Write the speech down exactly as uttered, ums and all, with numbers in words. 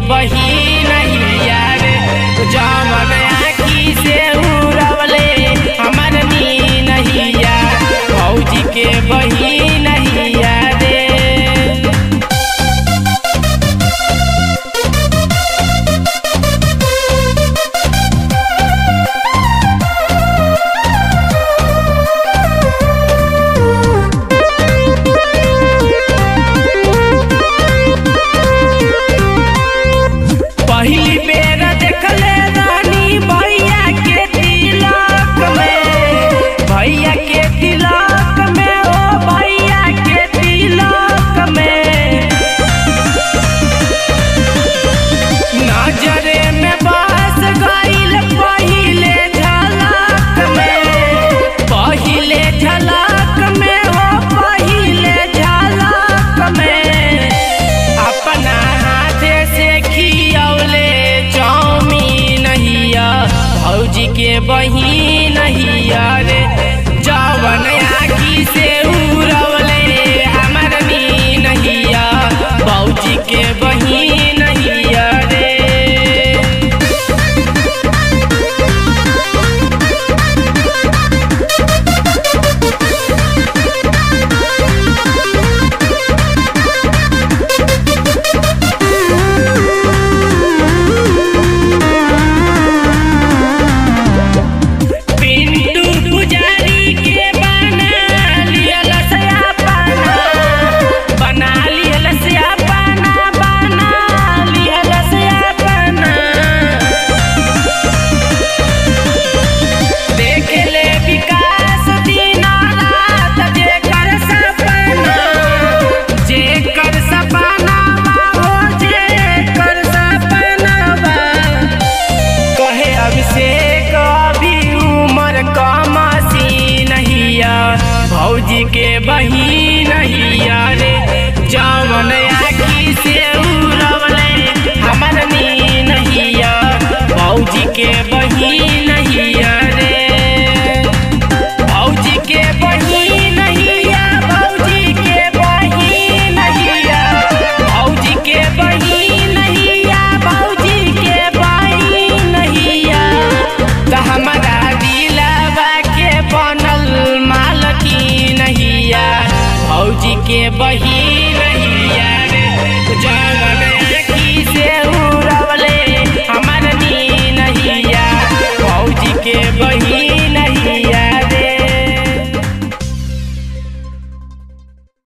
बही नहीं यार जमन आँखी से उड़वले हमार नी नहीं यार भौजी के बही नहीं यार। पहली बेर देखले रानी भैया के तिलक में भैया के तिलक में ओ भैया के तिलक में नजरे में बस गइल पहिले झलक में पहिले झलक में हो पहिले झलक में अपना हाथे से खियौले चाउमीन हिया भौजी के बही नहीं रे जवन आँखी से उड़वले हमार नी नहिया भौजी के बही नहीं रे। भौजी के बही नहीं रे जवन आँखी से उड़वले हमार नी नहिया भौजी के बही नहीं रे भौजी के बही नहिया भौजी के बही नहिया भौजी के बही नहिया भौजी के बही नहिया त हमारा दिलवा के बनल मालकी नहिया भौजी के बही नहीं यार जवन